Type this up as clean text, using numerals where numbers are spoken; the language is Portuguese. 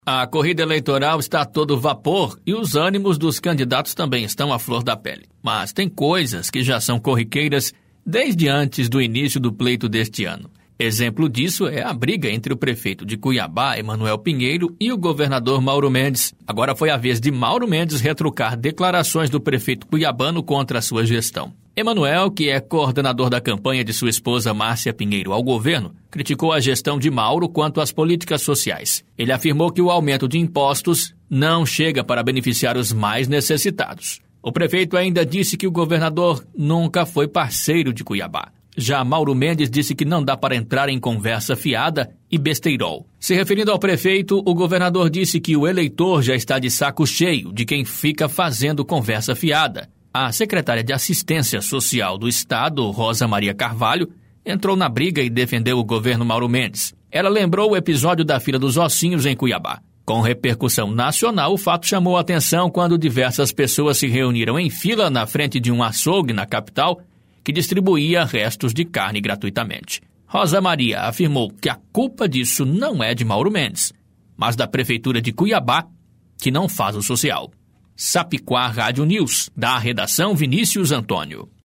A corrida eleitoral está a todo vapor e os ânimos dos candidatos também estão à flor da pele. Mas tem coisas que já são corriqueiras desde antes do início do pleito deste ano. Exemplo disso é a briga entre o prefeito de Cuiabá, Emanuel Pinheiro, e o governador Mauro Mendes. Agora foi a vez de Mauro Mendes retrucar declarações do prefeito cuiabano contra a sua gestão. Emanuel, que é coordenador da campanha de sua esposa Márcia Pinheiro ao governo, criticou a gestão de Mauro quanto às políticas sociais. Ele afirmou que o aumento de impostos não chega para beneficiar os mais necessitados. O prefeito ainda disse que o governador nunca foi parceiro de Cuiabá. Já Mauro Mendes disse que não dá para entrar em conversa fiada e besteirol. Se referindo ao prefeito, o governador disse que o eleitor já está de saco cheio de quem fica fazendo conversa fiada. A secretária de Assistência Social do Estado, Rosa Maria Carvalho, entrou na briga e defendeu o governo Mauro Mendes. Ela lembrou o episódio da Fila dos Ossinhos em Cuiabá. Com repercussão nacional, o fato chamou a atenção quando diversas pessoas se reuniram em fila na frente de um açougue na capital que distribuía restos de carne gratuitamente. Rosa Maria afirmou que a culpa disso não é de Mauro Mendes, mas da Prefeitura de Cuiabá, que não faz o social. Sapiquá Rádio News, da redação Vinícius Antônio.